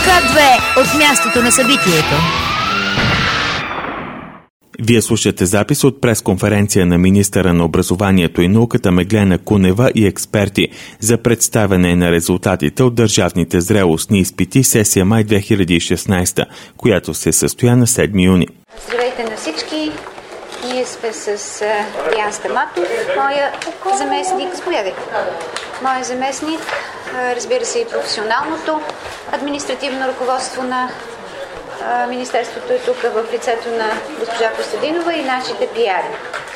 К2 от мястото на събитието. Вие слушате запис от пресконференция на министъра на образованието и науката Меглена Кунева и експерти за представяне на резултатите от държавните зрелостни изпити сесия май 2016, която се състоя на 7 юни. Здравейте на всички! Ние сме с Ян Стаматов, моя заместник. Заповядайте. Моя заместник, разбира се и професионалното административно ръководство на Министерството е тук в лицето на госпожа Костадинова и нашите пиари.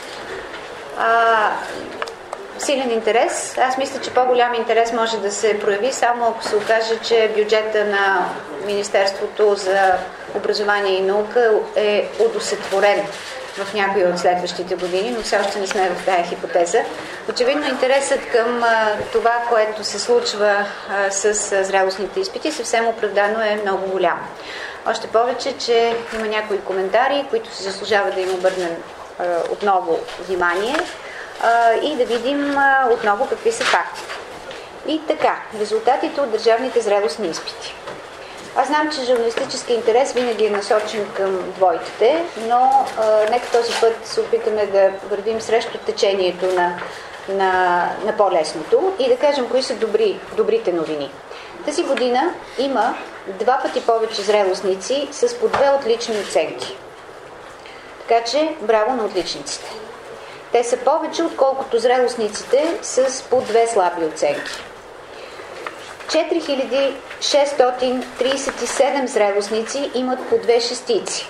Силен интерес. Аз мисля, че по-голям интерес може да се прояви само ако се окаже, че бюджета на Министерството за образование и наука е удовлетворен в някои от следващите години, но все още не сме в тая хипотеза. Очевидно интересът към това, което се случва с зрелостните изпити, съвсем оправдано е много голям. Още повече, че има някои коментари, които се заслужава да им обърнем отново внимание и да видим отново какви са фактите. И така, резултатите от държавните зрелостни изпити. Аз знам, че журналистически интерес винаги е насочен към двойките, но нека този път се опитаме да вървим срещу течението на по-лесното и да кажем кои са добрите новини. Тази година има 2 пъти повече зрелостници с по 2 отлични оценки. Така че, браво на отличниците. Те са повече, отколкото зрелостниците с по 2 слаби оценки. 4637 зрелостници имат по 2 шестици.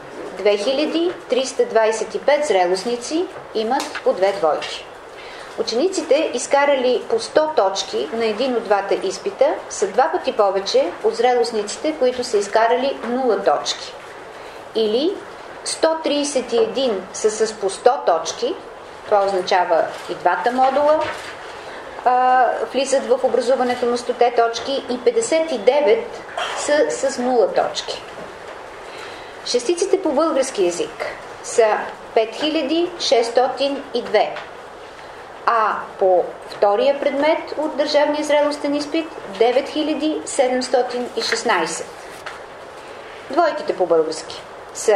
2325 зрелостници имат по 2 двойки. Учениците, изкарали по 100 точки на един от двата изпита, са 2 пъти повече от зрелостниците, които са изкарали 0 точки. Или 131 са с по 100 точки, това означава и двата модула влизат в образуването на 100 точки и 59 са с 0 точки. Шестиците по български език са 5602, а по втория предмет от държавния зрелостен изпит 9716. Двойките по български са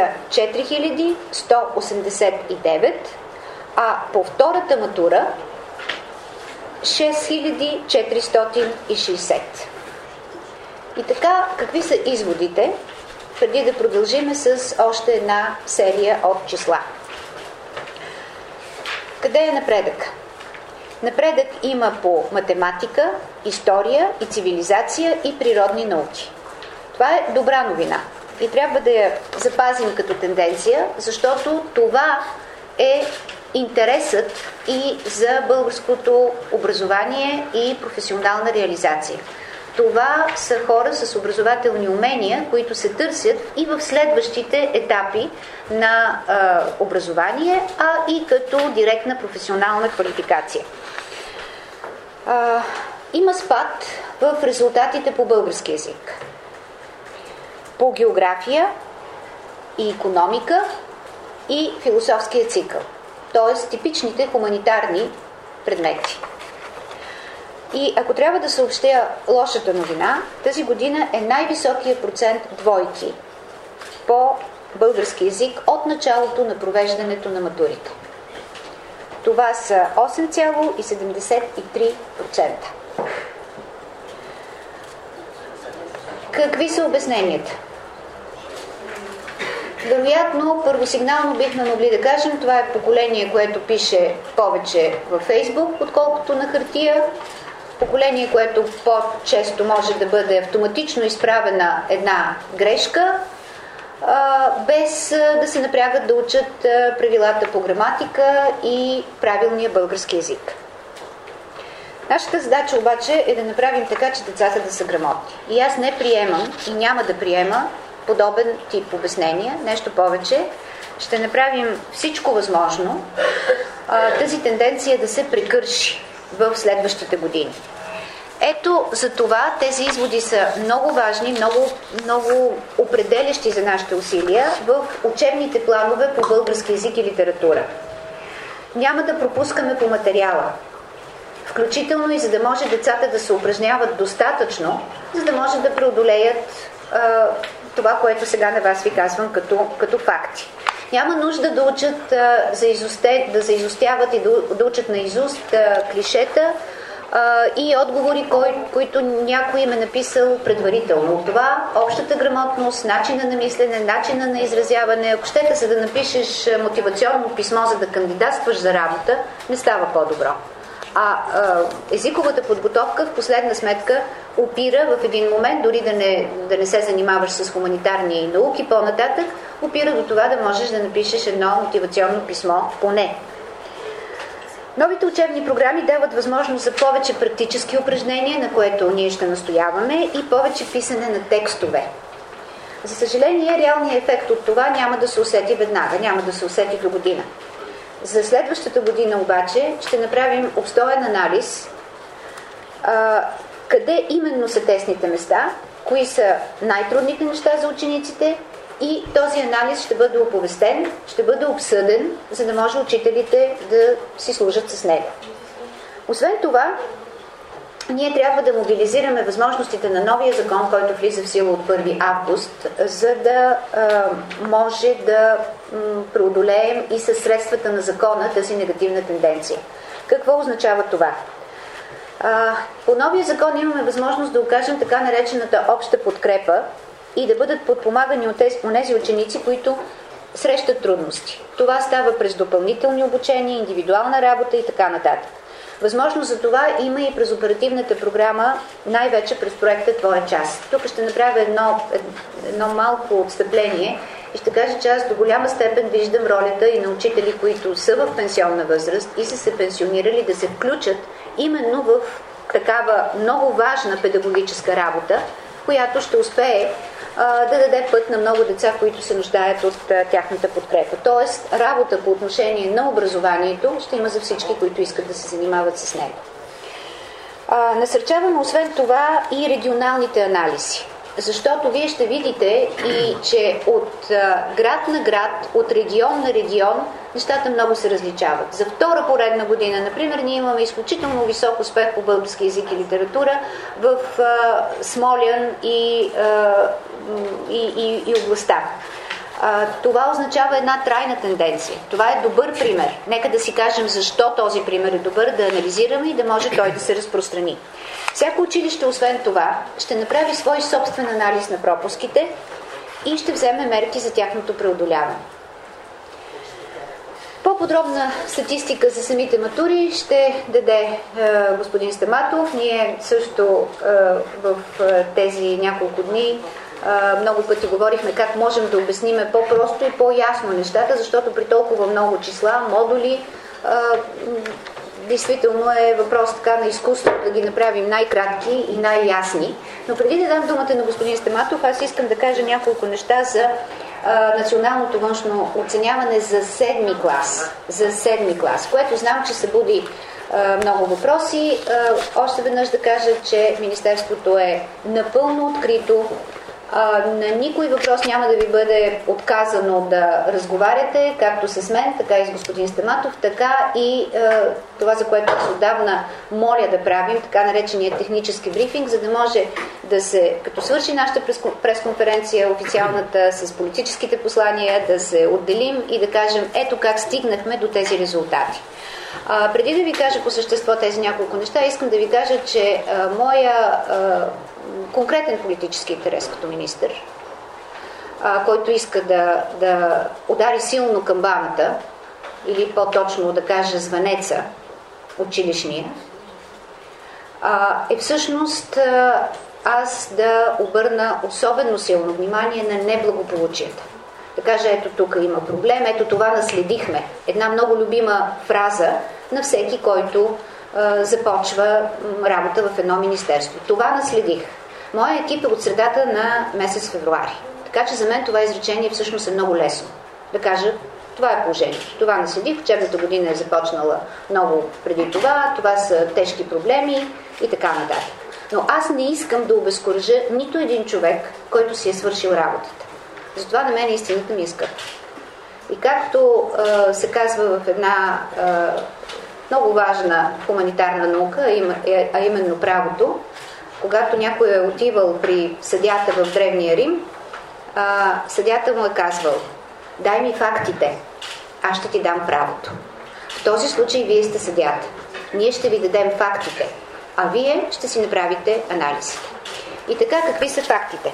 4189, а по втората матура 6460. И така, какви са изводите, преди да продължим с още една серия от числа? Къде е напредък? Напредък има по математика, история и цивилизация и природни науки. Това е добра новина и трябва да я запазим като тенденция, защото това е интересът и за българското образование и професионална реализация. Това са хора с образователни умения, които се търсят и в следващите етапи на образование, а и като директна професионална квалификация. Има спад в резултатите по български език, по география и икономика и философския цикъл, т.е. типичните хуманитарни предмети. И ако трябва да съобщя лошата новина, тази година е най-високият процент двойки по български език от началото на провеждането на матурите. Това са 8,73%. Какви са обясненията? Вероятно, първосигнално бихме могли да кажем, това е поколение, което пише повече във Фейсбук, отколкото на хартия. Поколение, което по-често може да бъде автоматично изправена една грешка, без да се напрягат да учат правилата по граматика и правилния български език. Нашата задача обаче е да направим така, че децата да са грамотни. И аз не приемам и няма да приема подобен тип обяснения. Нещо повече, ще направим всичко възможно тази тенденция да се прекърши в следващите години. Ето за това тези изводи са много важни, много определящи за нашите усилия в учебните планове по български език и литература. Няма да пропускаме по материала, включително и за да може децата да се упражняват достатъчно, за да може да преодолеят това, което сега на вас ви казвам като факти. Няма нужда да учат да заизостяват и да учат наизуст клишета и отговори, които някой им е написал предварително. Това общата грамотност, начина на мислене, начина на изразяване. Ако щете, за да напишеш мотивационно писмо, за да кандидатстваш за работа, не става по-добро. Езиковата подготовка в последна сметка опира в един момент, дори да не се занимаваш с хуманитарни науки, по-нататък, опира до това да можеш да напишеш едно мотивационно писмо поне. Новите учебни програми дават възможност за повече практически упражнения, на което ние ще настояваме, и повече писане на текстове. За съжаление, реалният ефект от това няма да се усети веднага, няма да се усети до година. За следващата година обаче ще направим обстоен анализ къде именно са тесните места, кои са най-трудните неща за учениците, и този анализ ще бъде оповестен, ще бъде обсъден, за да може учителите да си служат с него. Освен това, ние трябва да мобилизираме възможностите на новия закон, който влиза в сила от 1 август, за да може да преодолеем и със средствата на закона тази негативна тенденция. Какво означава това? По новия закон имаме възможност да окажем така наречената обща подкрепа и да бъдат подпомагани от тези ученици, които срещат трудности. Това става през допълнителни обучения, индивидуална работа и така нататък. Възможност за това има и през оперативната програма, най-вече през проекта Твоя час. Тук ще направя едно малко отстъпление и ще кажа, че аз до голяма степен виждам ролята и на учители, които са в пенсионна възраст и са се пенсионирали, да се включат именно в такава много важна педагогическа работа, която ще успее да даде път на много деца, които се нуждаят от тяхната подкрепа. Тоест, работа по отношение на образованието ще има за всички, които искат да се занимават с него. Насърчаваме освен това и регионалните анализи. Защото вие ще видите и, че от град на град, от регион на регион, нещата много се различават. За втора поредна година, например, ние имаме изключително висок успех по български език и литература в Смолян и областта. Това означава една трайна тенденция. Това е добър пример. Нека да си кажем защо този пример е добър, да анализираме и да може той да се разпространи. Всяко училище, освен това, ще направи свой собствен анализ на пропуските и ще вземе мерки за тяхното преодоляване. По-подробна статистика за самите матури ще даде господин Стаматов. Ние също в тези няколко дни много пъти говорихме как можем да обясниме по-просто и по-ясно нещата, защото при толкова много числа, модули, действително е въпрос така на изкуство да ги направим най-кратки и най-ясни. Но преди да дам думата на господин Стаматов, аз искам да кажа няколко неща за националното външно оценяване за 7 клас. За 7 клас, което знам, че събуди много въпроси. Още веднъж да кажа, че Министерството е напълно открито. На никой въпрос няма да ви бъде отказано да разговаряте, както с мен, така и с господин Стаматов, така и това, за което аз отдавна моля да правим, така наречения технически брифинг, за да може да се, като свърши нашата пресконференция официалната с политическите послания, да се отделим и да кажем ето как стигнахме до тези резултати. Преди да ви кажа по същество тези няколко неща, искам да ви кажа, че моя конкретен политически интерес като министър, който иска да удари силно камбаната, или по-точно да кажа звънеца, училищния, е всъщност аз да обърна особено силно внимание на неблагополучията. Да кажа, ето тук има проблем, ето това наследихме. Една много любима фраза на всеки, който започва работа в едно министерство. Това наследих. Моя екип е от средата на месец февруари. Така че за мен това изречение всъщност е много лесно. Да кажа, това е положението. Това наследих, учебната година е започнала много преди това, това са тежки проблеми и така нататък. Но аз не искам да обезкуража нито един човек, който си е свършил работата. Затова на мен истината ми е скъпа. И както се казва в една много важна хуманитарна наука, а именно правото, когато някой е отивал при съдята в Древния Рим, съдята му е казвал: дай ми фактите, аз ще ти дам правото. В този случай вие сте съдята. Ние ще ви дадем фактите, а вие ще си направите анализите. И така, какви са фактите?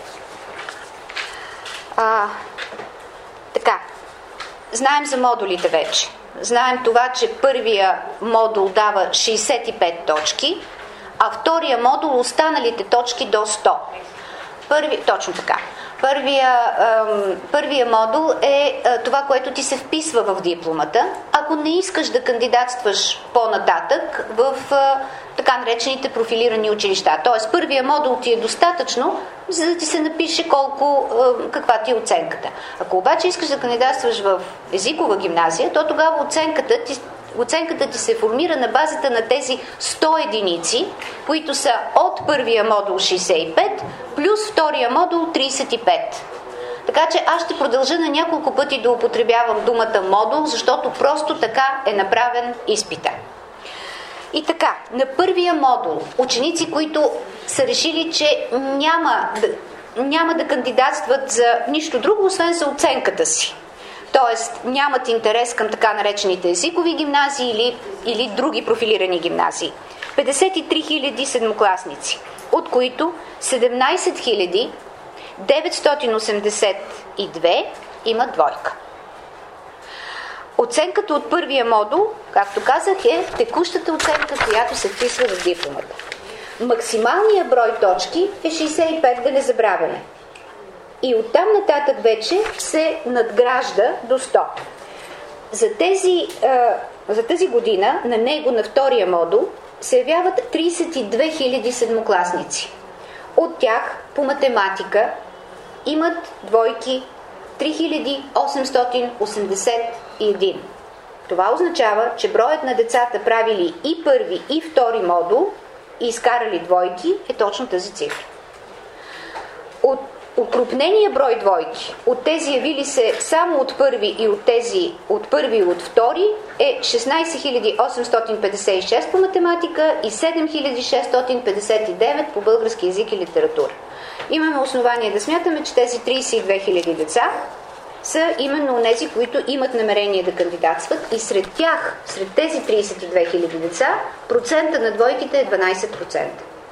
Така, знаем за модулите вече. Знаем това, че първия модул дава 65 точки, а втория модул останалите точки до 100. Точно така. Първия модул е това, което ти се вписва в дипломата, ако не искаш да кандидатстваш по-нататък в така наречените профилирани училища. Тоест, първия модул ти е достатъчно, за да ти се напише каква ти е оценката. Ако обаче искаш да кандидатстваш в езикова гимназия, то тогава оценката ти се формира на базата на тези 100 единици, които са от първия модул 65 плюс втория модул 35. Така че аз ще продължа на няколко пъти да употребявам думата модул, защото просто така е направен изпита. И така, на първия модул ученици, които са решили, че няма да кандидатстват за нищо друго, освен за оценката си. Тоест, нямат интерес към така наречените езикови гимназии или други профилирани гимназии. 53 000 седмокласници, от които 17 982 имат двойка. Оценката от първия модул, както казах, е текущата оценка, която се вписва в дипломата. Максималният брой точки е 65, да не забравяме. И оттам нататък вече се надгражда до 100. За тази година на него, на втория модул, се явяват 32 000 седмокласници. От тях по математика имат двойки 3881. Това означава, че броят на децата правили и първи, и втори модул и изкарали двойки е точно тази цифра. От окрупнения брой двойки, от тези явили се само от първи и от тези от първи и от втори, е 16 856 по математика и 7659 по български език и литература. Имаме основание да смятаме, че тези 32 000 деца са именно онези, които имат намерение да кандидатстват, и сред тези 32 000 деца, процента на двойките е 12%.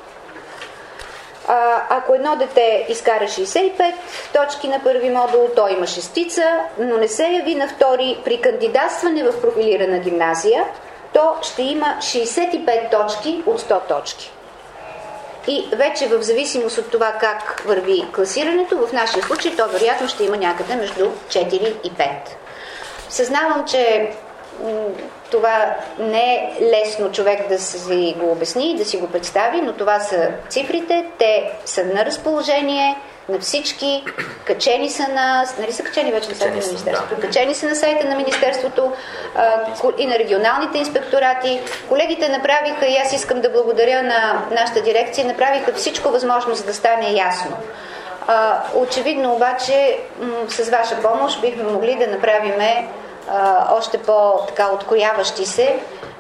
Ако едно дете изкара 65 точки на първи модул, то има шестица, но не се яви на втори при кандидатстване в профилирана гимназия, то ще има 65 точки от 100 точки. И вече в зависимост от това как върви класирането, в нашия случай то вероятно ще има някъде между 4 и 5. Съзнавам, че това не е лесно човек да си го обясни, да си го представи, но това са цифрите, те са на разположение на всички, качени са на... Нали са качени вече на сайта на Министерството? Да. Качени са на сайта на Министерството и на регионалните инспекторати. Колегите направиха, и аз искам да благодаря на нашата дирекция, направиха всичко възможно, за да стане ясно. Очевидно обаче, с ваша помощ бихме могли да направиме още по-така открояващи се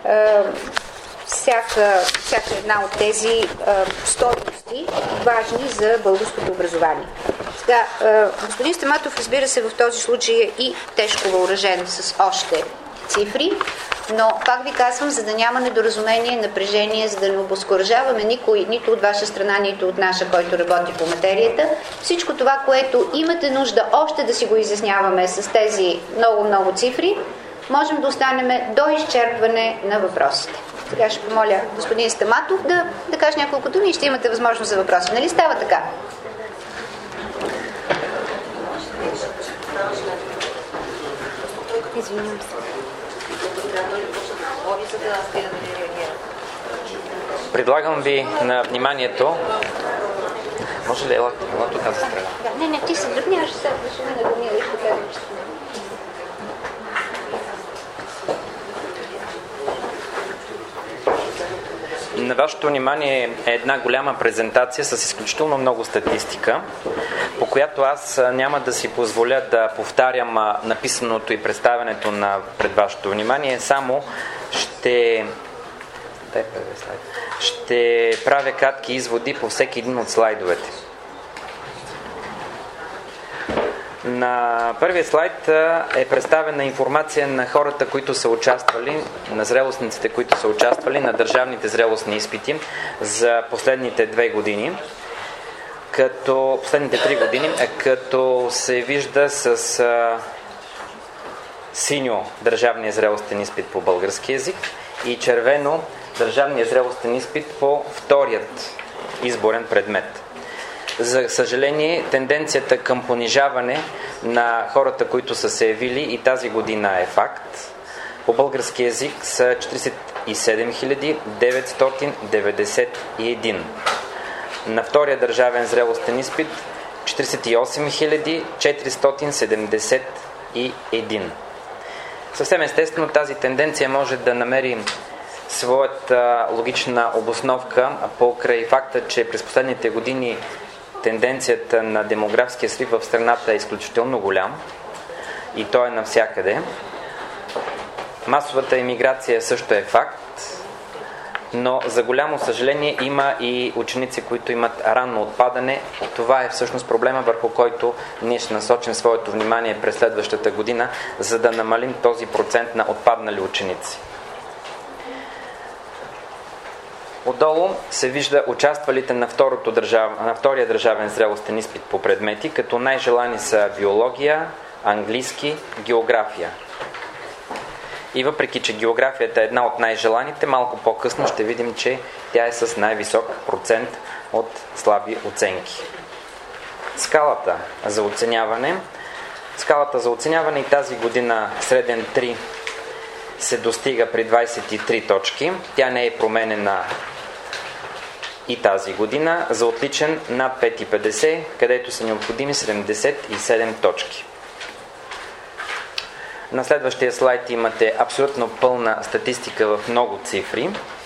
всяка една от тези стойности, важни за българското образование. Сега, господин Стаматов, разбира се, в този случай е и тежко въоръжен с още цифри, но пак ви казвам, за да няма недоразумение, напрежение, за да не обезкуражаваме никой, нито от ваша страна, нито от наша, който работи по материята. Всичко това, което имате нужда още да си го изясняваме с тези много цифри, можем да останем до изчерпване на въпросите. Сега ще помоля господин Стаматов да каже няколко думи и ще имате възможност за въпроси. Нали става така? Извинявам се. Предлагам ви на вниманието. Може ли елате от тази страна? Не, ти се дръпни, аз ще се вършим на гумия и ще гледам, че На вашето внимание е една голяма презентация с изключително много статистика, по която аз няма да си позволя да повтарям написаното и представянето пред вашето внимание, само Ще правя кратки изводи по всеки един от слайдовете. На първия слайд е представена информация на хората, които са участвали, на зрелостниците, които са участвали на държавните зрелостни изпити за последните 2 години. Последните 3 години, като се вижда с синьо държавния зрелостен изпит по български език и червено държавния зрелостен изпит по вторият изборен предмет. За съжаление, тенденцията към понижаване на хората, които са се явили и тази година е факт. По български език са 47 991. На втория държавен зрелостен изпит 48 471. Съвсем естествено тази тенденция може да намери своята логична обосновка покрай факта, че през последните години тенденцията на демографския срив в страната е изключително голям и то е навсякъде. Масовата емиграция също е факт, но за голямо съжаление има и ученици, които имат ранно отпадане. Това е всъщност проблема, върху който ние ще насочим своето внимание през следващата година, за да намалим този процент на отпаднали ученици. Отдолу се вижда участвалите на втория държавен зрелостен изпит по предмети, като най-желани са биология, английски, география. И въпреки, че географията е една от най-желаните, малко по-късно ще видим, че тя е с най-висок процент от слаби оценки. Скалата за оценяване. Скалата за оценяване и тази година среден 3 се достига при 23 точки. Тя не е променена и тази година. За отличен над 5,50, където са необходими 77 точки. На следващия слайд имате абсолютно пълна статистика в много цифри,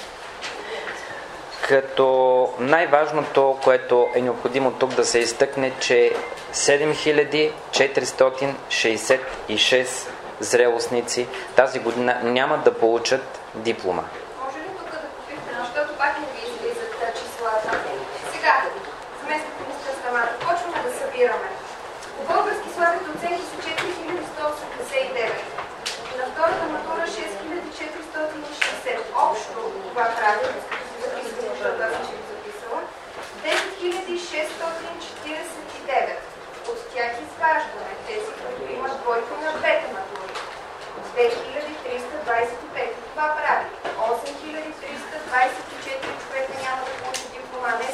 като най-важното, което е необходимо тук да се изтъкне, че 7466 зрелостници тази година няма да получат диплома. Може ли тук да попитам, защото пак не ви излизат числата? Сега, заместник министър Стамата, почваме да събираме. По български слабите оценки са 4189. На втората матура 6460. Общо това прави, като си записвам, защото аз ще ви записала, 10649. От тях изваждаме тези, които имат двойка на двете матури. 2325. Това прави 8324 човека няма да получат диплома, не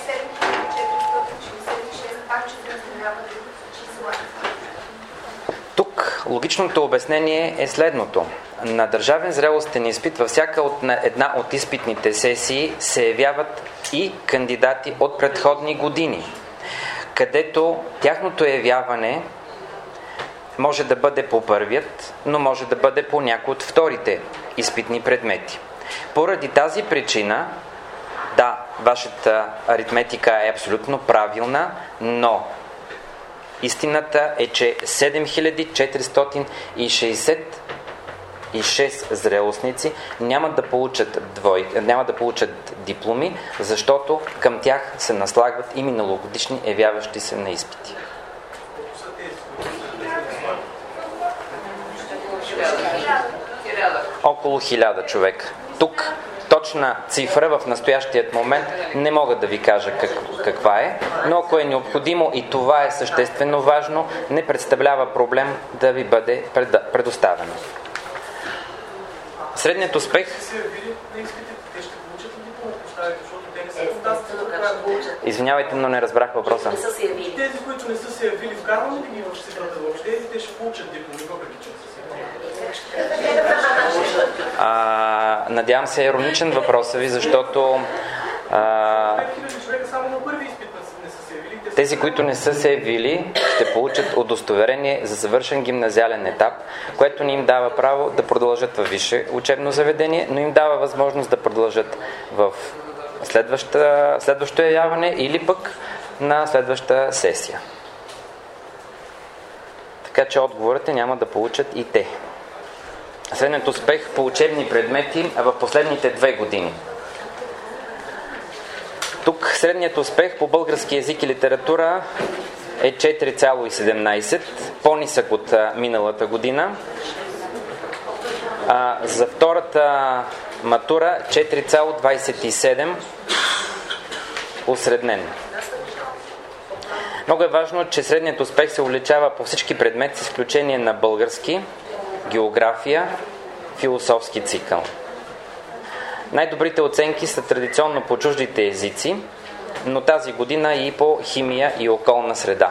7466, пак че разминава числа. Тук логичното обяснение е следното. На държавен зрелостен изпит във всяка една от изпитните сесии се явяват и кандидати от предходни години, където тяхното явяване може да бъде по първият, но може да бъде по някои от вторите изпитни предмети. Поради тази причина, да, вашата аритметика е абсолютно правилна, но истината е, че 7466 зрелостници няма да получат дипломи, защото към тях се наслагват и миналогодишни явяващи се на изпити. Около 1000 човека. Тук точна цифра в настоящият момент не мога да ви кажа каква е, но ако е необходимо и това е съществено важно, не представлява проблем да ви бъде предоставено. Средният успех... Извинявайте, но не разбрах въпроса. Тези, които не са се явили, вкарваме ли ги в цифрата въобще, те ще получат дипломи, въпреки че са се явили? Надявам се ироничен въпроса ви, защото тези, които не са се явили, ще получат удостоверение за завършен гимназиален етап, което не им дава право да продължат във висше учебно заведение, но им дава възможност да продължат в следващото явяване или пък на следваща сесия. Така че отговорът е няма да получат и те. Средният успех по учебни предмети в последните 2 години. Тук средният успех по български език и литература е 4,17, по-нисък от миналата година. За втората матура 4,27 усреднен. Много е важно, че средният успех се увеличава по всички предмети, с изключение на български, география, философски цикъл. Най-добрите оценки са традиционно по чуждите езици, но тази година и по химия и околна среда.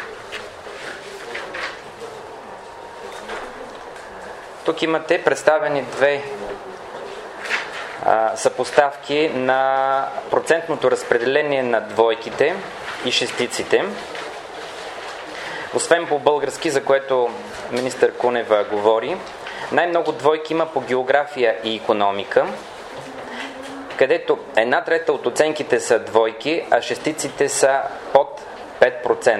Тук имате представени две съпоставки на процентното разпределение на двойките и шестиците. Освен по български, за което министър Кунева говори, най-много двойки има по география и икономика, където 1/3 от оценките са двойки, а шестиците са под 5%.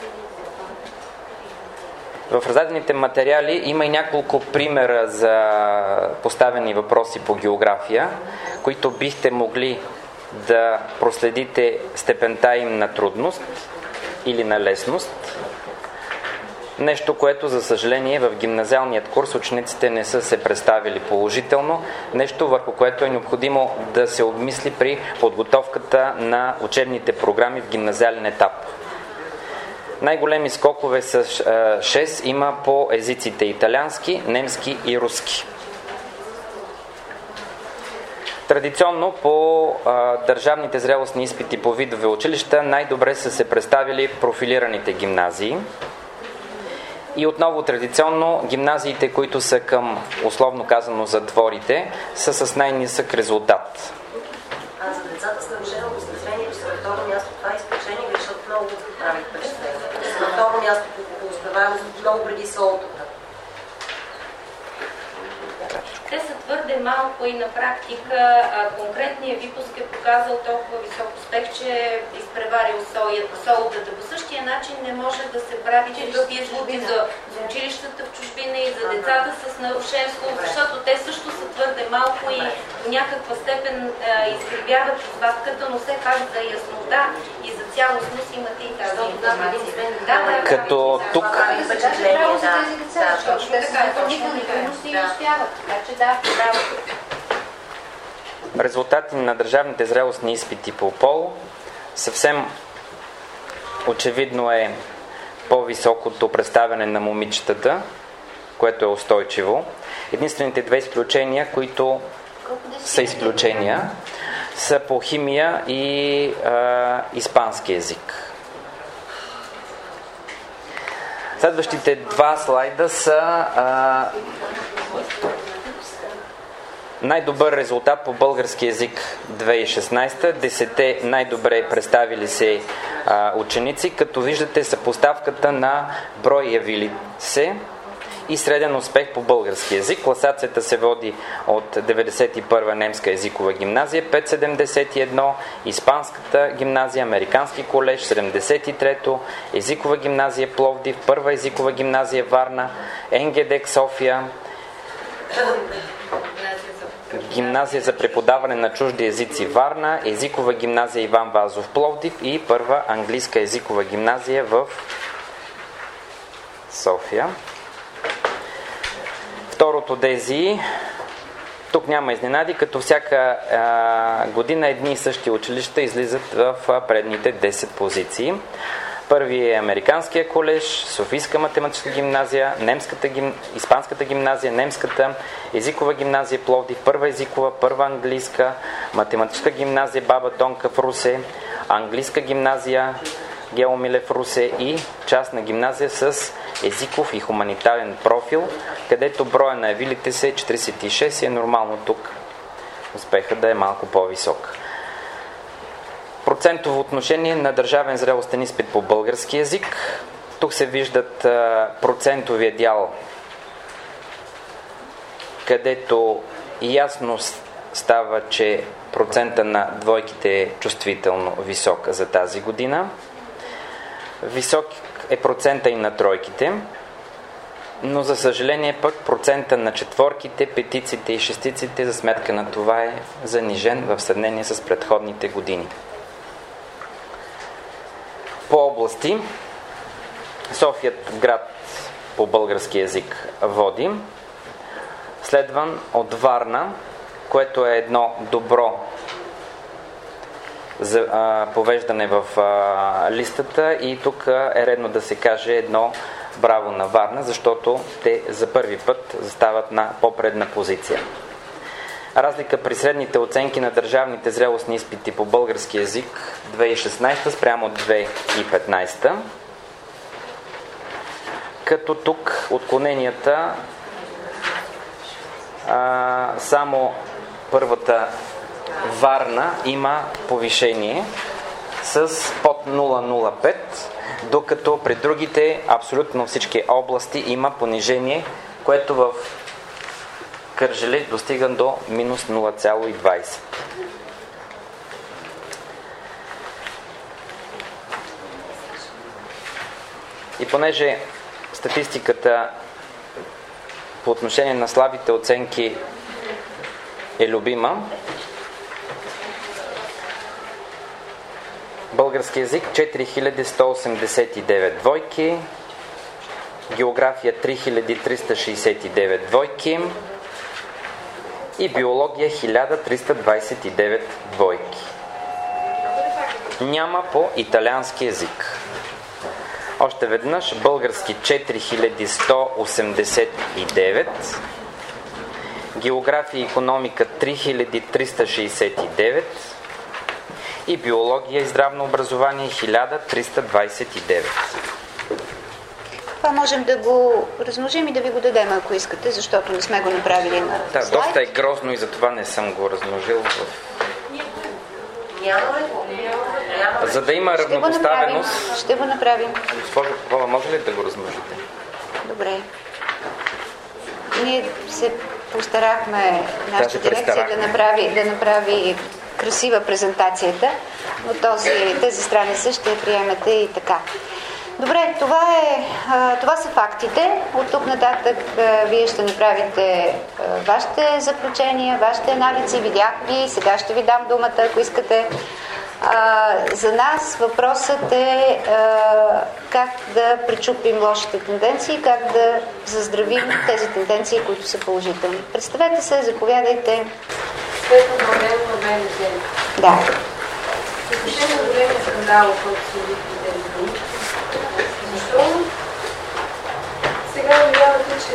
В раздадените материали има и няколко примера за поставени въпроси по география, които бихте могли да проследите степента им на трудност или на лесност. Нещо, което за съжаление в гимназиалният курс учениците не са се представили положително. Нещо, върху което е необходимо да се обмисли при подготовката на учебните програми в гимназиален етап. Най-големи скокове с 6 има по езиците италиански, немски и руски. Традиционно по държавните зрелостни изпити по видове училища най-добре са се представили профилираните гимназии. И отново традиционно гимназиите, които са към, условно казано, затворите, са с най-нисък резултат. А за децата с нарушено възпитанието са на второ място, това е изключение, защото много прави впечатление. На второ място по успеваемост много преди солтата. Те са твърде малко и на практика конкретният випуск е показал толкова висок успех, че е изпреварил солдата. По същия начин не може да се прави чисти изводи за училищата в чужбина и за децата с нарушен слух, защото те също са твърде малко и в някаква степен изкривяват извадката, но все пак за яснота и за цялостност имате и тази информация. Като тук... Резултати на държавните зрелостни изпити по пол съвсем очевидно е по-високото представяне на момичетата, което е устойчиво. Единствените две изключения, които са изключения, са по химия и испански език. Следващите два слайда са най-добър резултат по български език 2016, 10 най-добре представили се ученици, като виждате съпоставката на брой явили се и среден успех по български език. Класацията се води от 91-а немска езикова гимназия 5,71, испанската гимназия, американски колеж 73-то, езикова гимназия Пловдив, първа езикова гимназия Варна, НГД София, гимназия за преподаване на чужди езици Варна, езикова гимназия Иван Вазов Пловдив и първа английска езикова гимназия в София. Второто ДЗИ, тук няма изненади, като всяка година едни и същи училища излизат в предните 10 позиции. Първи е Американския колеж, Софийска математическа гимназия, Испанската гимназия, немската езикова гимназия Пловдив, първа езикова, първа английска, математическа гимназия Баба Тонка в Русе, английска гимназия Гео Милев в Русе и частна гимназия с езиков и хуманитарен профил, където броя на явилите се е 46 и е нормално тук успеха да е малко по-висок. Процентово отношение на държавен зрелостен изпит по български език. Тук се виждат процентовия дял, където ясно става, че процента на двойките е чувствително висок за тази година. Висок е процента и на тройките, но за съжаление пък процента на четворките, петиците и шестиците за сметка на това е занижен в сравнение с предходните години. по области. София град по български език води, следван от Варна, което е едно добро за повеждане в листата, и тук е редно да се каже едно браво на Варна, защото те за първи път застават на по-предна позиция. Разлика при средните оценки на държавните зрелостни изпити по български език 2016 спрямо 2015, като тук отклоненията само първата Варна има повишение с под 0,05, докато при другите абсолютно всички области има понижение, което в Кърджали достига до минус 0,20. И понеже статистиката по отношение на слабите оценки е любима, български език 4189 двойки, география 3369 двойки и биология 1329 двойки. Няма по италиански език. Още веднъж български 4189, география и икономика 3369 и биология и здравно образование 1329. Това можем да го размножим и да ви го дадем, ако искате, защото не сме го направили на слайд. Да, доста е грозно и затова не съм го размножил в... За да има равнопоставеност... Ще го направим. Госпожо Попова, може ли да го размножите? Добре. Ние се постарахме, нашата дирекция да направи красива презентацията, но тази страница ще я приемете и така. Добре, това са фактите. От тук нататък вие ще направите вашите заключения, вашите анализи. Видях ви, сега ще ви дам думата, ако искате. За нас въпросът е как да пречупим лошите тенденции, как да заздравим тези тенденции, които са положителни. Представете се, заповядайте. Светло Младен от БНТ. Да. Отношение на големия скандал, който се види тези дни. Защо? Сега обявявате, че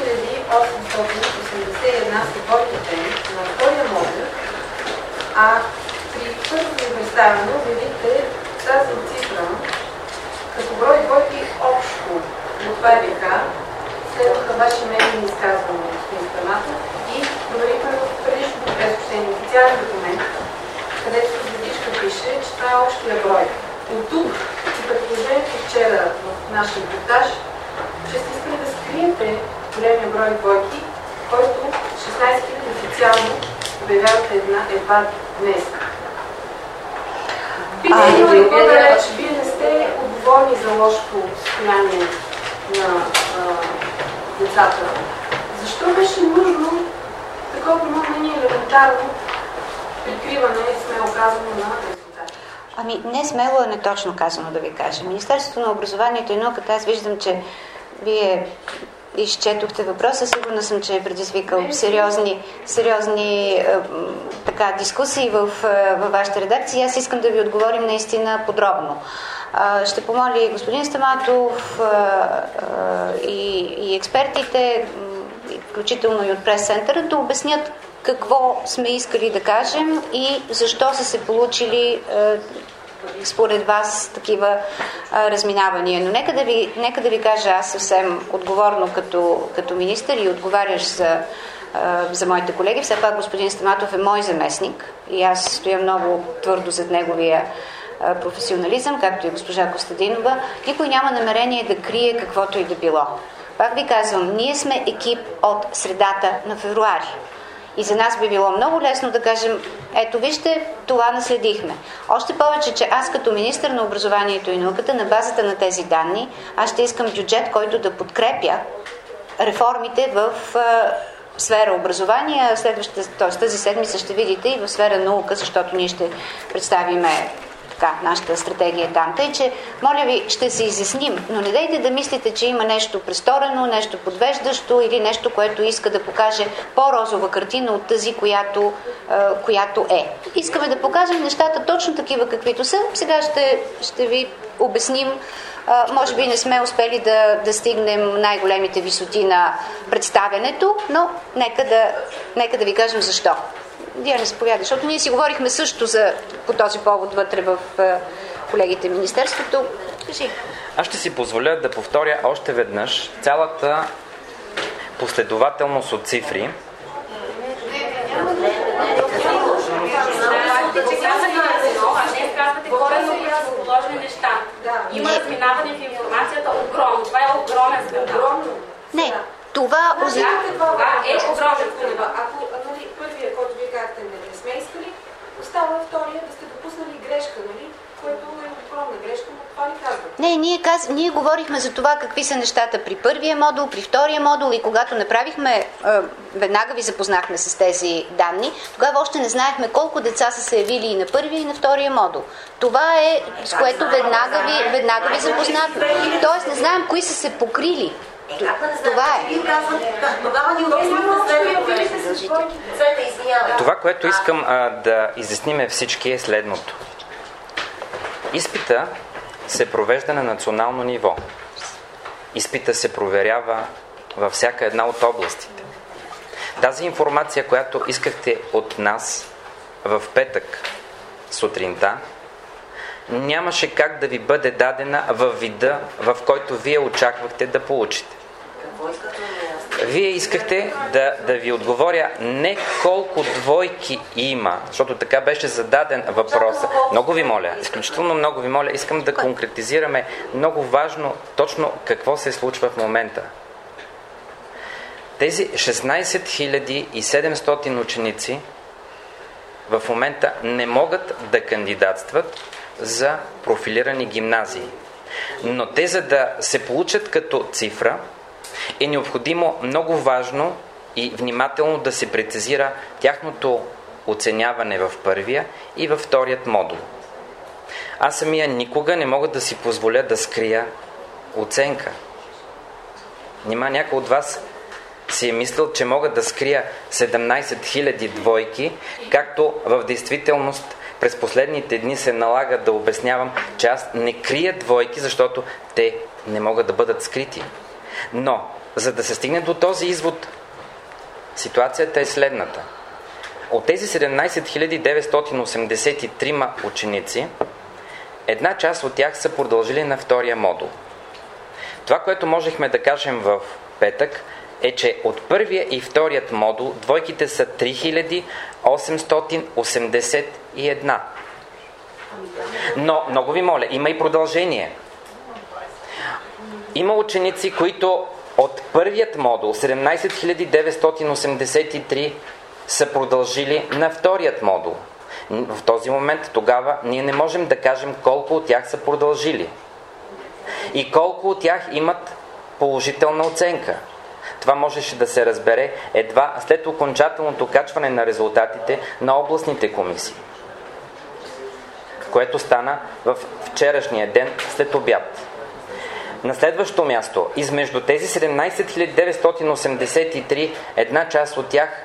3881 са двойките на втория модул, а при първото ви представено видите тази цифра като брой двойки общо от ВБК, следваха ваши медийни изказвания, господин Стаматов, и проверихме в предишното пресъобщение официален документ, където с водичка пише, че това е общия брой. От тук и предположението вчера в нашия репортаж, че сте искали да скриете големия брой двойки, който 16 000 официално обявявате едва днес. Питайте ли какво да рече, вие не сте отговорни за лошото състояние на децата. Защо беше нужно такова мнение елементарно прикриване, смело казано, на резултати? Ами, не смело е неточно казано, да ви кажа. Министерството на образованието и науката, аз виждам, че вие изчетохте въпроса, сигурна съм, че е предизвикал сериозни дискусии във вашата редакция. Аз искам да ви отговорим наистина подробно. Ще помоля и господин Стаматов и експертите, включително и от прес-центъра, да обяснят какво сме искали да кажем и защо са се получили според вас такива разминавания. Но нека да ви кажа аз съвсем отговорно като министър и отговарящ за моите колеги. Все пак господин Стаматов е мой заместник и аз стоя много твърдо зад неговия професионализъм, както и госпожа Костадинова. Никой няма намерение да крие каквото и да било. Пак ви казвам, ние сме екип от средата на февруари. И за нас би било много лесно да кажем, ето вижте, това наследихме. Още повече, че аз като министър на образованието и науката, на базата на тези данни, аз ще искам бюджет, който да подкрепя реформите в сфера образование, т.е. тази седмица ще видите и в сфера наука, защото ние ще представиме нашата стратегия там. Тъй, че, моля ви, ще се изясним, но не дайте да мислите, че има нещо престорено, нещо подвеждащо или нещо, което иска да покаже по-розова картина от тази, която е. Искаме да покажем нещата точно такива, каквито са. Сега ще ви обясним. Може би не сме успели да стигнем най-големите висоти на представянето, но нека да ви кажем защо. Диана, заповядай, защото ние си говорихме също по този повод вътре в колегите Министерството. Кажи. Аз ще си позволя да повторя още веднъж цялата последователност от цифри. Има разминаване в информацията огромно. Това е огромен скандал. Не, това е огромен скандал. Ако първия, който вие казахте, не сме искали, остава втория да сте допуснали грешка, нали? Което е огромна грешка, но това не казвате. Не, ние говорихме за това какви са нещата при първия модул, при втория модул и когато направихме, веднага ви запознахме с тези данни, тогава още не знаехме колко деца са се явили и на първия и на втория модул. Това е, с което веднага ви запознахме. Тоест не знаем кои са се покрили. Това е. Това, което искам да изясним всички е следното. Изпита се провежда на национално ниво. Изпита се проверява във всяка една от областите. Тази информация, която искахте от нас в петък сутринта, нямаше как да ви бъде дадена във вида, в който вие очаквахте да получите. Вие искахте да ви отговоря не колко двойки има, защото така беше зададен въпроса. Много ви моля, изключително много ви моля, искам да конкретизираме много важно точно какво се случва в момента. Тези 16 700 ученици в момента не могат да кандидатстват за профилирани гимназии. Но те, за да се получат като цифра, е необходимо много важно и внимателно да се прецизира тяхното оценяване в първия и във вторият модул. Аз самия никога не мога да си позволя да скрия оценка. Нима някой от вас си е мислил, че мога да скрия 17 000 двойки, както в действителност през последните дни се налага да обяснявам, че аз не крия двойки, защото те не могат да бъдат скрити. Но, за да се стигне до този извод, ситуацията е следната. От тези 17 983 ученици, една част от тях са продължили на втория модул. Това, което можехме да кажем в петък, е, че от първия и вторият модул двойките са 3881. Но, много ви моля, има и продължение. Има ученици, които от първият модул, 17 983, са продължили на вторият модул. В този момент тогава ние не можем да кажем колко от тях са продължили. И колко от тях имат положителна оценка. Това можеше да се разбере едва след окончателното качване на резултатите на областните комисии, което стана в вчерашния ден след обяд. На следващо място, измежду тези 17 983, една част от тях,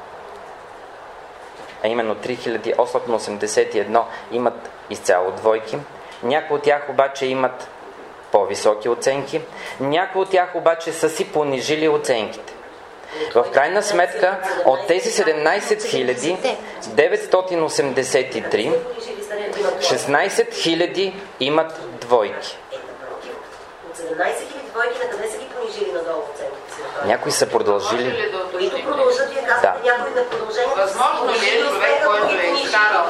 а именно 3881, имат изцяло двойки. Някои от тях обаче имат по-високи оценки. Някои от тях обаче са си понижили оценките. В крайна сметка, от тези 17 983, 16 000 имат двойки. От 17 000 двойки, на къде са ги понижили надолу оценките си? Някои са продължили. Които продължат, вие казвате, някои на продължението. Възможно ли е човек, който е изкарал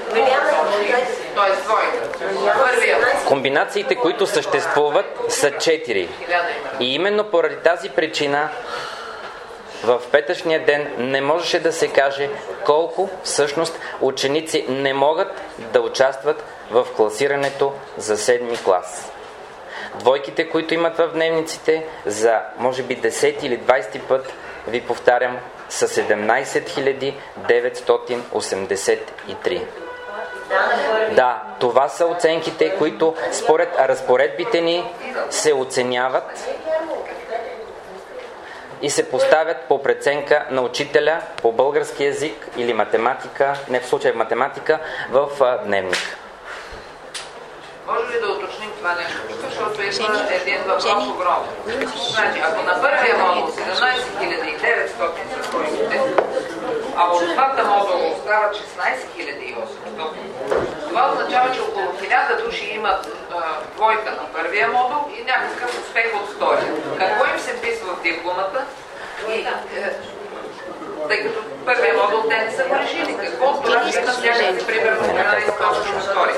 т.е. двойка? Комбинациите, които съществуват, са 4. И именно поради тази причина в петъчния ден не можеше да се каже колко всъщност ученици не могат да участват в класирането за 7 клас. Двойките, които имат в дневниците, за може би 10 или 20 път, ви повтарям, са 17 983. Да, това са оценките, които според разпоредбите ни се оценяват и се поставят по преценка на учителя по български език или математика, не в случай в математика, в дневник. Може ли да уточним това нещо? Защото има един въпрос огромен. Значи, ако на първия модул 17 900 са двойките, а от двата модула остават 16 800, това означава, че около 1000 души имат двойка на първия модул и някакъв успех от втория. Какво им се вписва в дипломата? Тъй като първия модул те не са го решили. Какво от това ще имат някакви примерно 11 на втория?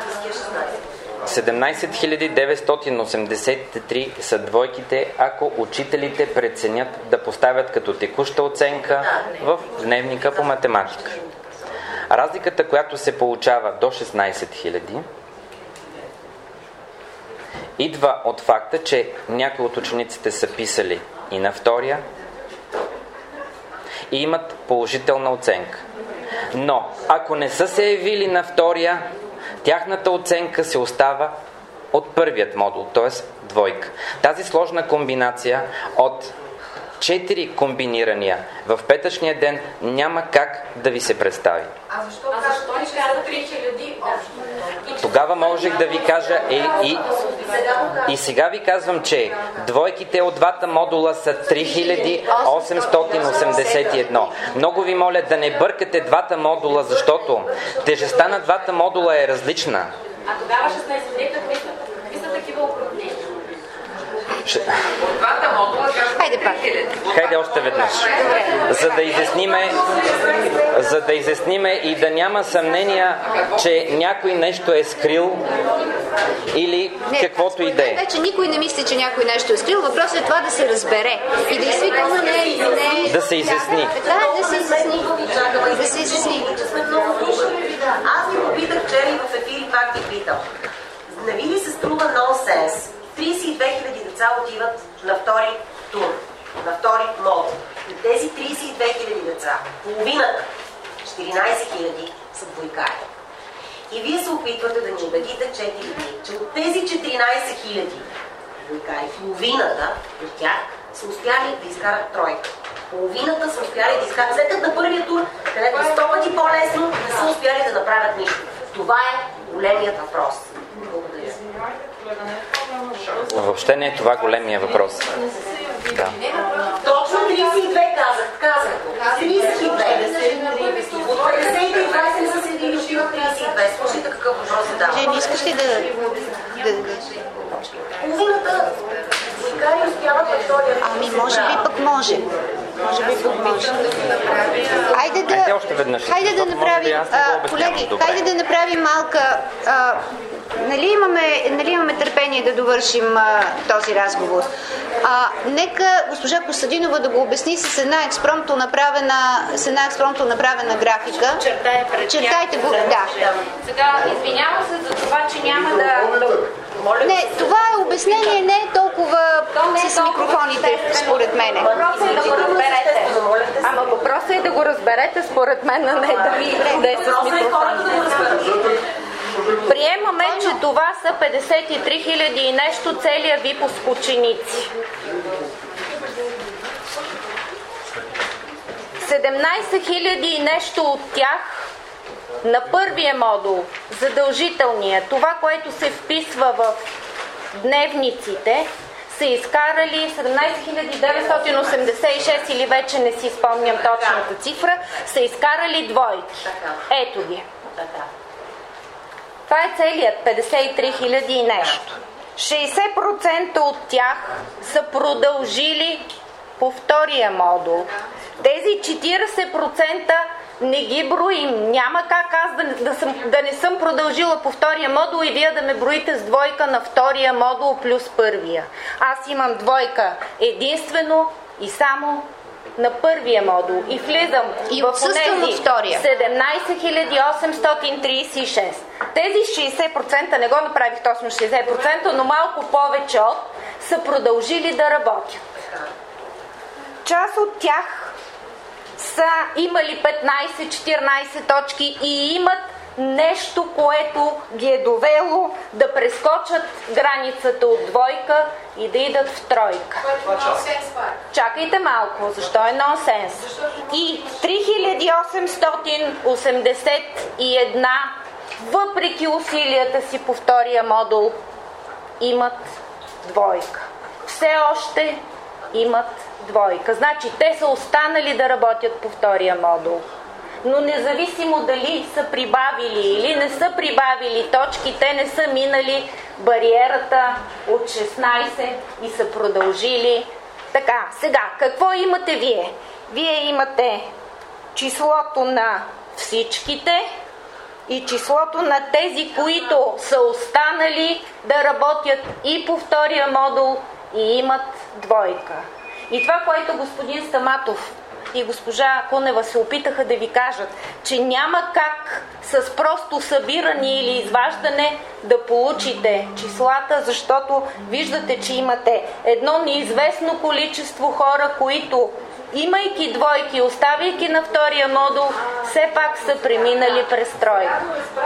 17 983 са двойките, ако учителите преценят да поставят като текуща оценка в дневника по математика. Разликата, която се получава до 16 000, идва от факта, че някои от учениците са писали и на втория и имат положителна оценка. Но ако не са се явили на втория, тяхната оценка се остава от първият модул, т.е. двойка. Тази сложна комбинация от 4 комбинирания в петъчния ден няма как да ви се представи. А защо ни каза 3000 общо? Тогава можех да ви кажа и сега ви казвам, че двойките от двата модула са 3881. Много ви моля да не бъркате двата модула, защото тежестта на двата модула е различна. А тогава 16 дни какви са такива окрупнения? От двата модула Хайде пак. Хайде още веднъж. За да изясниме и да няма съмнения, че някой нещо е скрил или каквото и да е. Вече никой не мисли, че някой нещо е скрил. Въпросът е това да се разбере. И действително не... Да се изясни. Да се изясни. Да се изясни. Аз ви попитах вчера и в ефири, пак ви питам. Не ви ли се струва нонсенс? 32 000 деца отиват на втори тур, на втори модул. И тези 32 000 деца, половината, 14 000 са двойкари. И вие се опитвате да ни убедите 4 дни, че от тези 14 000 двойкари, половината от тях са успяли да изкарат тройка. Половината са успяли да изкарат, след като на първия тур, където 100 пъти по-лесно, не са успяли да направят нищо. Това е големият въпрос. Благодаря. Въобще не е това големия въпрос. Да. Точно 32 казах. 32. От 52 не са се видили, отиват 32. Слушайте какъв въпрос е дал. Не искаш ли да... Половината двойкари успяват във втория. Ами може би пък може. Хайде да направим, колеги, хайде да направим малка... Нали имаме търпение да довършим този разговор. Нека госпожа Костадинова да го обясни с една експромтно направена графика. Чертайте го, да. Сега извинявам се за това, че няма да... Не, това е обяснение, не е толкова с микрофоните, според мен. Въпросът е да го разберете. Ама въпросът е да го разберете, според мен, а не да е с микрофоните. Приемаме, че това са 53 000 и нещо целия випуск ученици. 17 000 и нещо от тях на първия модул, задължителния, това, което се вписва в дневниците, са изкарали 17 986 или вече не си спомням точната цифра, са изкарали двойки. Ето ги. Това е целият 53 000 и нещо. 60% от тях са продължили по втория модул. Тези 40% не ги броим. Няма как аз да не съм продължила по втория модул и вие да ме броите с двойка на втория модул плюс първия. Аз имам двойка единствено и само на първия модул и влизам и в тези 17 836. Тези 60%, не го направих точно 60%, но малко повече от са продължили да работят. Част от тях са имали 15-14 точки и имат нещо, което ги е довело да прескочат границата от двойка и да идат в тройка. Чакайте малко, защо е нонсенс? И 3881, въпреки усилията си по втория модул, имат двойка. Все още имат двойка. Значи те са останали да работят по втория модул. Но независимо дали са прибавили или не са прибавили точки, те не са минали бариерата от 16 и са продължили. Така, сега, какво имате вие? Вие имате числото на всичките и числото на тези, които са останали да работят и по втория модул и имат двойка. И това, което господин Стаматов и госпожа Кунева се опитаха да ви кажат, че няма как с просто събиране или изваждане да получите числата, защото виждате, че имате едно неизвестно количество хора, които, имайки двойки, оставяйки на втория модул, все пак са преминали през тройка.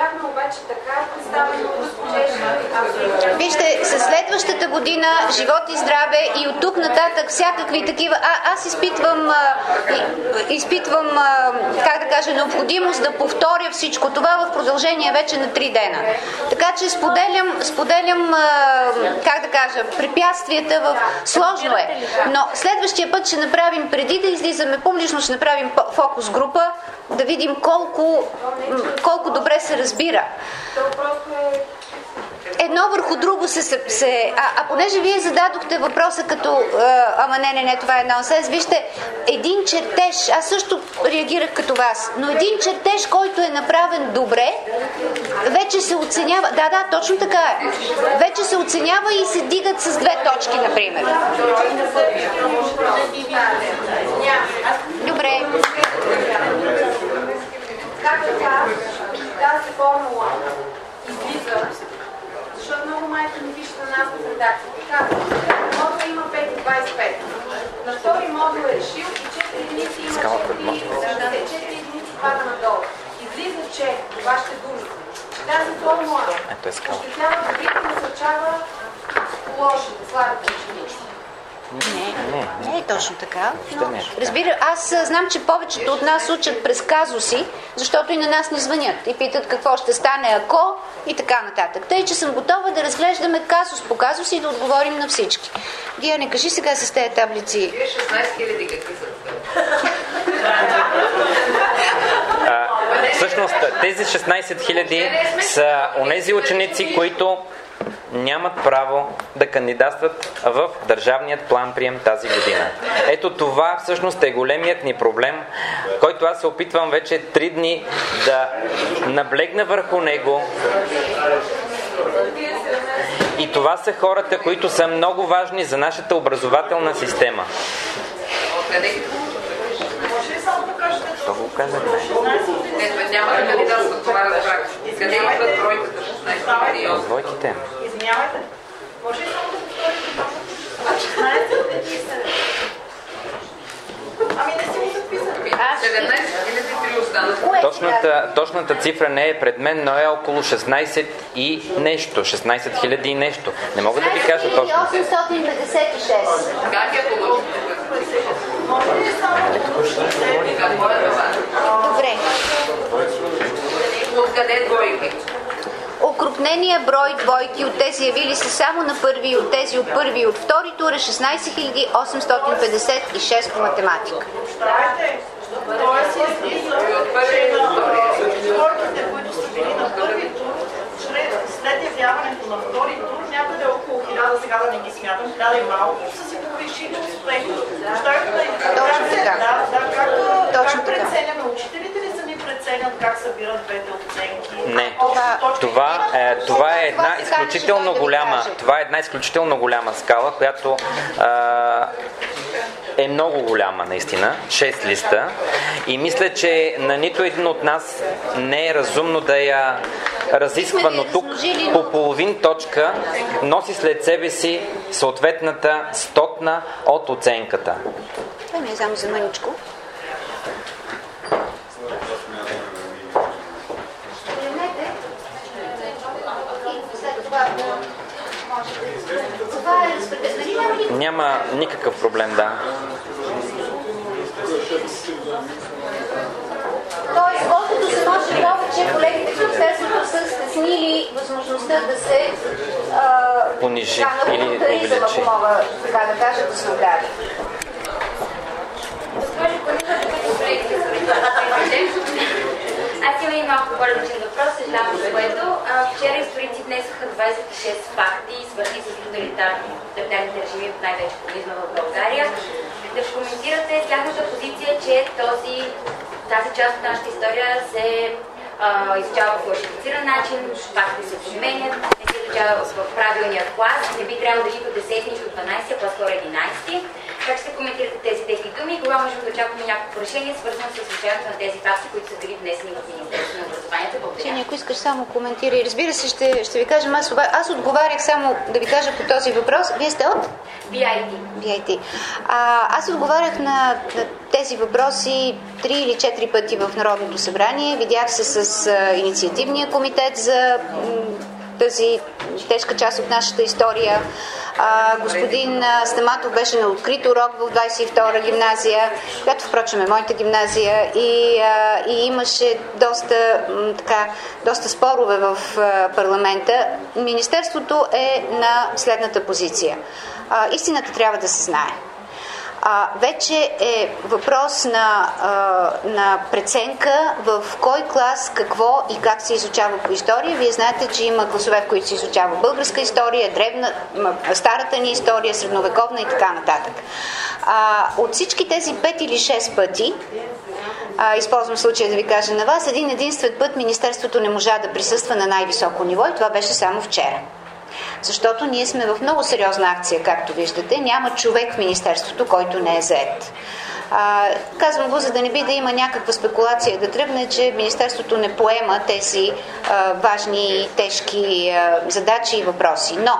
Вижте, със следващата година, живот и здраве, и от тук нататък всякакви такива... Аз изпитвам, как да кажа, необходимост да повторя всичко това в продължение вече на 3 дена. Така че споделям, как да кажа, препятствията в... Сложно е. Но следващия път ще направим, преди да излизаме публично, ще направим фокус група, да видим колко добре се разбира. Едно върху друго А понеже вие зададохте въпроса като ама не, това е нонсенс. Вижте, един чертеж, аз също реагирах като вас, но един чертеж, който е направен добре, вече се оценява. Да, точно така е. Вече се оценява и се дигат с 2 точки, например. Добре. Както тази формула излиза, защото много майка не пише на нас в редакцията. Казва, модул има 5 и 25. На втори модул е решил и 4 единици има 4 единици пада надолу. Излиза, че вашите думи, че тази формула ощетява да насърчава лошите, слабите ученици. Не е точно така. Разбира, аз знам, че повечето от нас учат през казуси, защото и на нас не звънят и питат какво ще стане ако и така нататък. Тъй, че съм готова да разглеждаме казус по казус и да отговорим на всички. Диане, кажи сега с тези таблици. 16 000 какви са? Всъщност тези 16 000 са онези ученици, които нямат право да кандидатстват в държавният план прием тази година. Ето това всъщност е големият ни проблем, който аз се опитвам вече 3 дни да наблегна върху него. И това са хората, които са много важни за нашата образователна система. Що го казахме? Няма да кандидатстват, това разбрах. Къде идват бройката 16 милиона? Двойките. Извинявайте. Може ли само да повторите 16 Ами не си го записали. 17 003 останат. Точната цифра не е пред мен, но е около 16 и нещо. 16 000 и нещо. Не мога да ви кажа точно. 856. Как я получите? Добре. Откъде двойки? Окрупнения брой двойки от тези явили се само на първи и от тези от първи и от втори тур е 16 856 по математика. Двойките, които са били на първи тур, след явяването на втори тур, някъде около 1000, сега да не ги смятам, 1000 и малко, са си повишили успеха. Точно така. Как преценяме? Учителите ли сами преценят как събират двете оценки? Не. Това е една изключително голяма скала, която е много голяма наистина, 6 листа, и мисля, че на нито един от нас не е разумно да я разисква, но тук по половин точка носи след себе си съответната стотна от оценката. Това ми е само за маничко. Няма никакъв проблем, да. Тоест, колкото се може повече, колегите в Министерството са стеснили възможността да се понижи или увеличи. Ако мога така да кажа, да се удари. Аз имам и малко по-различен въпрос, съжалявам за което. Вчера историци внесоха 26 факти, свързани с тоталитарните режими, най-вече комунизма в България. Да коментирате тяхната позиция, че тази част от нашата история се изучава по фалшифициран начин, факти се променят, не се изучава в правилния клас, не би трябвало да нито 10, нито 12, а по-скоро 11. Как ще коментирате тези техни думи и кога можем да очакваме някакво решение, свързано с изучаването на тези факти, които са били внесени в Министерството на образованието? Благодаря. Ако искаш само коментирай. Разбира се, ще ви кажа, аз отговарях само да ви кажа по този въпрос. Вие сте от? BIT. Аз отговарях на тези въпроси 3 или 4 пъти в Народното събрание. Видях се с инициативния комитет за тази тежка част от нашата история. Господин Стаматов беше на открит урок в 22-а гимназия, която впрочем е моята гимназия, и имаше доста спорове в парламента. Министерството е на следната позиция. Истината трябва да се знае. Вече е въпрос на преценка в кой клас, какво и как се изучава по история. Вие знаете, че има класове, в които се изучава българска история, древна, старата ни история, средновековна и така нататък. От всички тези 5 или 6 пъти, използвам случая да ви кажа на вас, един единствен път Министерството не можа да присъства на най-високо ниво и това беше само вчера. Защото ние сме в много сериозна акция, както виждате. Няма човек в Министерството, който не е зает. Казвам го, за да не би да има някаква спекулация да тръгне, че Министерството не поема тези важни и тежки задачи и въпроси. Но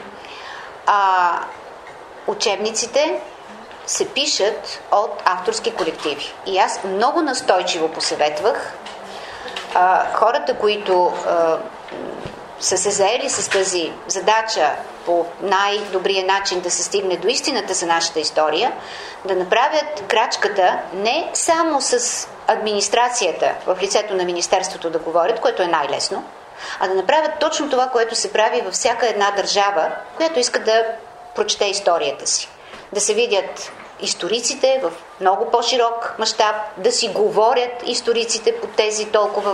учебниците се пишат от авторски колективи. И аз много настойчиво посъветвах хората, които са се заели с тази задача по най-добрия начин да се стигне до истината за нашата история, да направят крачката не само с администрацията в лицето на Министерството да говорят, което е най-лесно, а да направят точно това, което се прави във всяка една държава, която иска да прочете историята си. Да се видят историците в много по-широк мащаб, да си говорят историците по тези толкова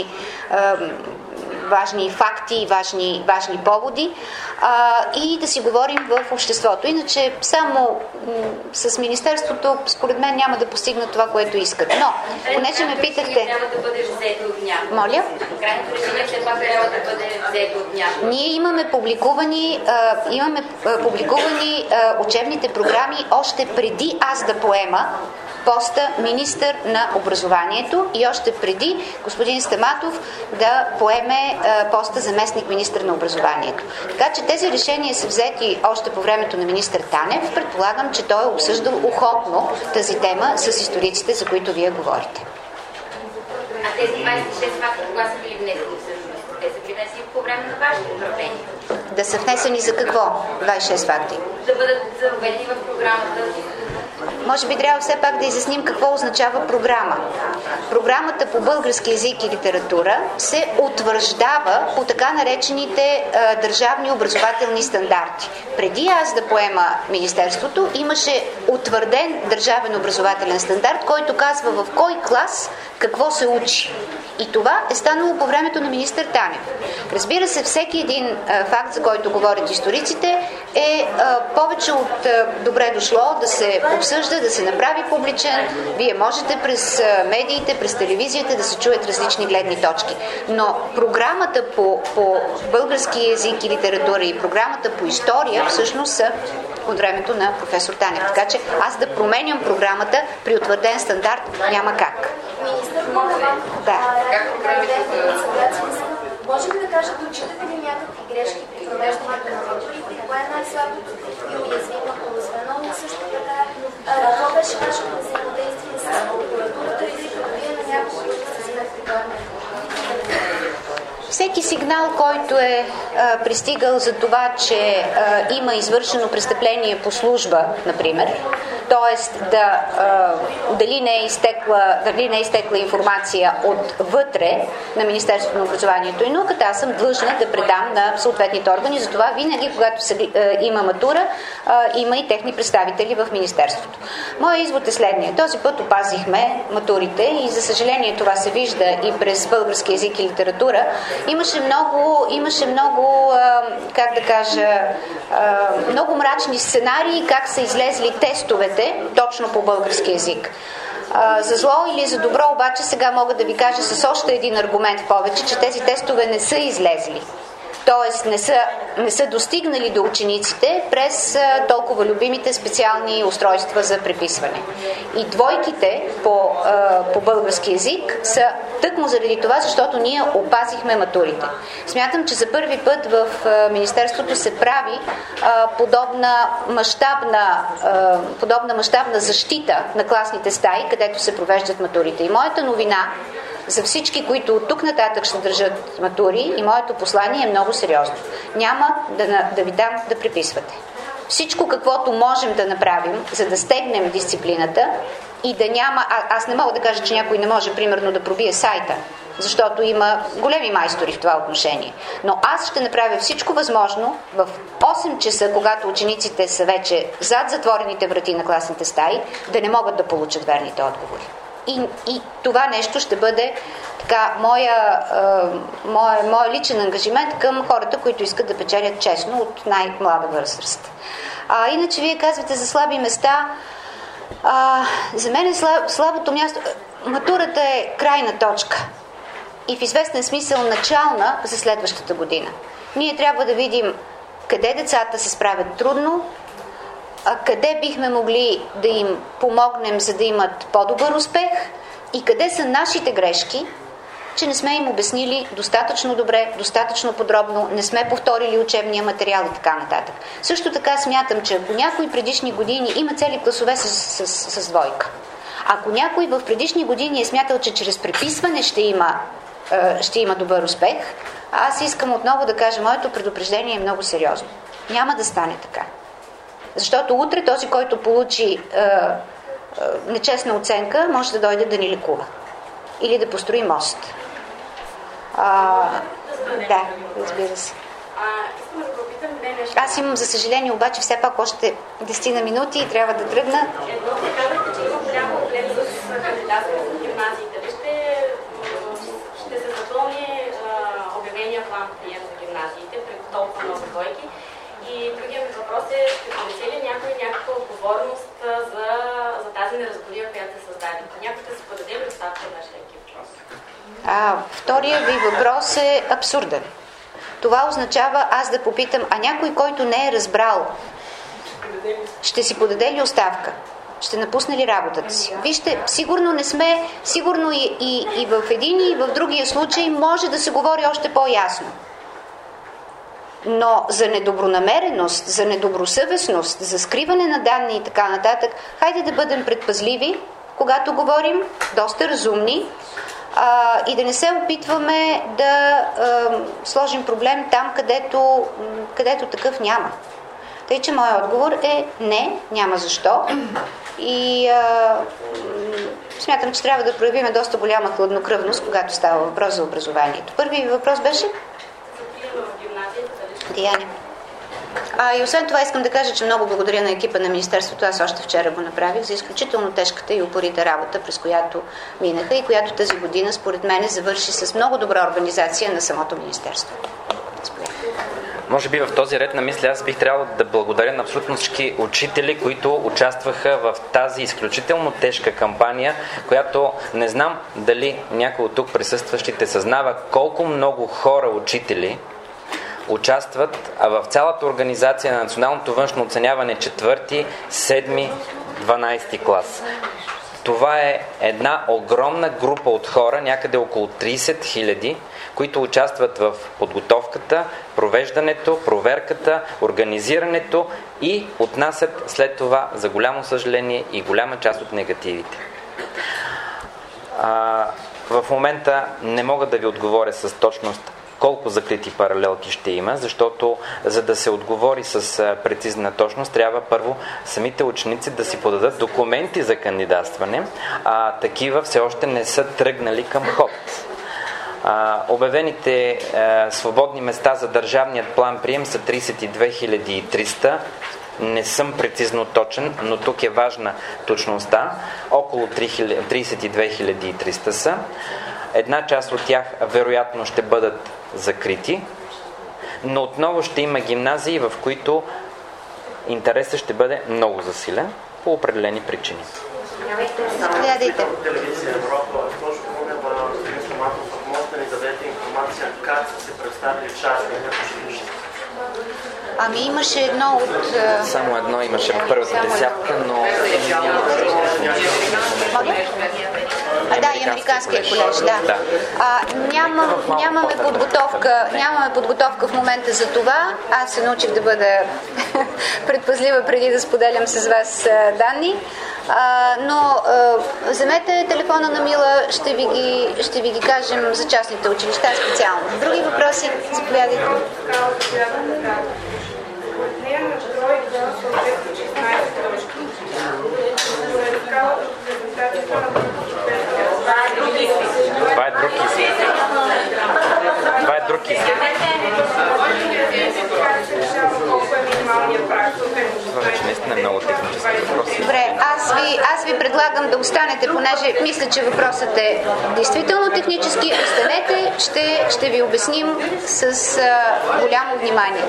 важни факти и важни поводи и да си говорим в обществото. Иначе само с Министерството, според мен, няма да постигнат това, което искат. Но, понеже ме питахте... Трябва да бъдеш взето от някой. Моля? Крайното решение все пак трябва да бъде взето от някой. Ние имаме публикувани учебните програми още преди аз да поема поста министър на образованието и още преди господин Стаматов да поеме поста заместник министър на образованието. Така че тези решения са взети още по времето на министър Танев. Предполагам, че той е обсъждал охотно тази тема с историците, за които вие говорите. А тези 26 факта кога са били внесени всъщност? Те са били внесени по време на вашето управление. Да са внесени за какво? 26 факти. Да бъдат заведени в програмата. Може би трябва все пак да изясним какво означава програма. Програмата по български език и литература се утвърждава по така наречените държавни образователни стандарти. Преди аз да поема Министерството, имаше утвърден държавен образователен стандарт, който казва в кой клас какво се учи. И това е станало по времето на министър Танев. Разбира се, всеки един факт, за който говорят историците, е повече от добре дошло да се обсъжда, да се направи публичен. Вие можете през медиите, през телевизията да се чуят различни гледни точки. Но програмата по български език и литература и програмата по история всъщност са от времето на професор Танев. Така че аз да променям програмата при утвърден стандарт няма как. Да. Може ли да кажете, отчитате ли някакви грешки при провеждането на методите? Кое е най-слабото и уязвимото звено? Но също така, какво беше вашето взаимодействие с прокуратурата или като вие на някакво сте си Всеки сигнал, който е пристигал за това, че има извършено престъпление по служба, например, т.е. дали не е изтекла информация отвътре на Министерството на образованието и науката, аз съм длъжна да предам на съответните органи. Затова винаги, когато има матура, има и техни представители в Министерството. Моят извод е следния. Този път опазихме матурите и за съжаление това се вижда и през български език и литература. Имаше много, как да кажа, много мрачни сценарии как са излезли тестовете точно по български език. За зло или за добро обаче сега мога да ви кажа с още един аргумент повече, че тези тестове не са излезли. Т.е. не са достигнали до учениците през толкова любимите специални устройства за преписване. И двойките по български език са тъкмо заради това, защото ние опазихме матурите. Смятам, че за първи път в Министерството се прави подобна мащабна защита на класните стаи, където се провеждат матурите. И моята новина за всички, които от тук нататък ще държат матури, и моето послание е много сериозно. Няма да ви дам да преписвате. Всичко, каквото можем да направим, за да стегнем дисциплината и да няма... Аз не мога да кажа, че някой не може, примерно, да пробие сайта, защото има големи майстори в това отношение. Но аз ще направя всичко възможно в 8 часа, когато учениците са вече зад затворените врати на класните стаи, да не могат да получат верните отговори. И това нещо ще бъде така моя личен ангажимент към хората, които искат да печелят честно от най-млада възраст. Иначе вие казвате за слаби места. За мен е слабото място. Матурата е крайна точка и в известен смисъл начална за следващата година. Ние трябва да видим къде децата се справят трудно, къде бихме могли да им помогнем, за да имат по-добър успех и къде са нашите грешки, че не сме им обяснили достатъчно добре, достатъчно подробно, не сме повторили учебния материал и така нататък. Също така смятам, че ако някои предишни години има цели класове с двойка, ако някой в предишни години е смятал, че чрез преписване ще има добър успех, аз искам отново да кажа, моето предупреждение е много сериозно. Няма да стане така. Защото утре този, който получи нечестна оценка, може да дойде да ни лекува. Или да построи мост. Да, разбира се. Искам да попитам две неща. Аз имам, за съжаление, обаче все пак още 10 минути и трябва да тръгна. Едно се казахте, че има голям проблем с кандидатството в гимназиите. Вижте, ще се запълни обявения план прием за гимназиите при толкова много двойки. И другия ми въпрос е, ще понесе ли някой някаква отговорност за тази неразбория, която се създаде? Някой ще се подаде ли оставка на нашия екип? Втория ви въпрос е абсурден. Това означава аз да попитам, а някой, който не е разбрал, ще си подаде ли оставка? Ще напусне ли работата си? Вижте, сигурно не сме, сигурно и в един и в другия случай може да се говори още по-ясно. Но за недобронамереност, за недобросъвестност, за скриване на данни и така нататък, хайде да бъдем предпазливи, когато говорим, доста разумни, и да не се опитваме да сложим проблем там, където такъв няма. Тъй, че моят отговор е не, няма защо. И смятам, че трябва да проявим доста голяма хладнокръвност, когато става въпрос за образованието. Първият въпрос беше? Диане. И освен това искам да кажа, че много благодаря на екипа на Министерството, аз още вчера го направих, за изключително тежката и упорита работа, през която минаха и която тази година, според мен, завърши с много добра организация на самото Министерство. Може би в този ред на мисли аз бих трябвало да благодаря на абсолютно всички учители, които участваха в тази изключително тежка кампания, която не знам дали някой от тук присъстващите съзнава колко много хора, учители, участват в цялата организация на националното външно оценяване 4, 7, 12 клас. Това е една огромна група от хора, някъде около 30 000, които участват в подготовката, провеждането, проверката, организирането и отнасят след това, за голямо съжаление, и голяма част от негативите. В момента не мога да ви отговоря с точност колко закрити паралелки ще има, защото за да се отговори с прецизна точност, трябва първо самите ученици да си подадат документи за кандидатстване, а такива все още не са тръгнали към ход. Обявените свободни места за държавният план прием са 32 300. Не съм прецизно точен, но тук е важна точността. Около 32 300 са. Една част от тях вероятно ще бъдат закрити, но отново ще има гимназии, в които интересът ще бъде много засилен по определени причини. Гледайте. Как са се представили частните училища? Ами имаше едно от... Само едно имаше в първата десятка, но... Да, и американския колеж, да. Нямаме подготовка в момента за това. Аз се научих да бъда предпазлива преди да споделям с вас данни. Но вземете телефона на Мила, ще ви ги кажем за частните училища специално. Други въпроси? Заповядайте. Това е друг изпит. Това вече наистина е много технически въпрос. Добре, аз ви предлагам да останете, понеже мисля, че въпросът е действително технически. Останете, ще ви обясним с голямо внимание.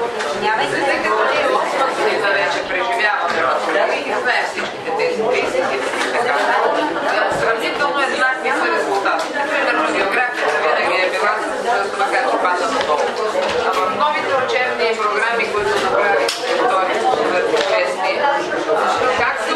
Вече преживяваме и знаем всичките тези песни. Сравнително еднакви са резултати. Примерно географията винаги е била с макар че пада надолу. А в новите учебни програми, които направих върху честни, как се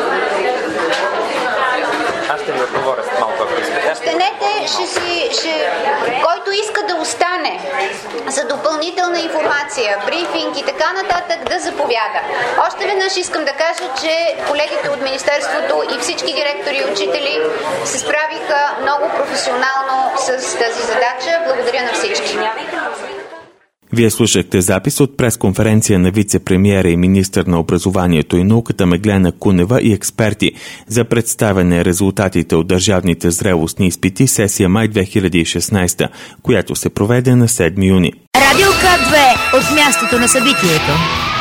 Аз ще ви отговоря с малко, ако искате. Останете, който иска да остане за допълнителна информация, брифинг и така нататък, да заповяда. Още веднъж искам да кажа, че колегите от Министерството и всички директори и учители се справиха много професионално с тази задача. Благодаря на всички. Вие слушахте запис от пресконференция на вице-премиера и министър на образованието и науката Меглена Кунева и експерти за представяне резултатите от държавните зрелостни изпити сесия май 2016, която се проведе на 7 юни. Радио К2 от мястото на събитието.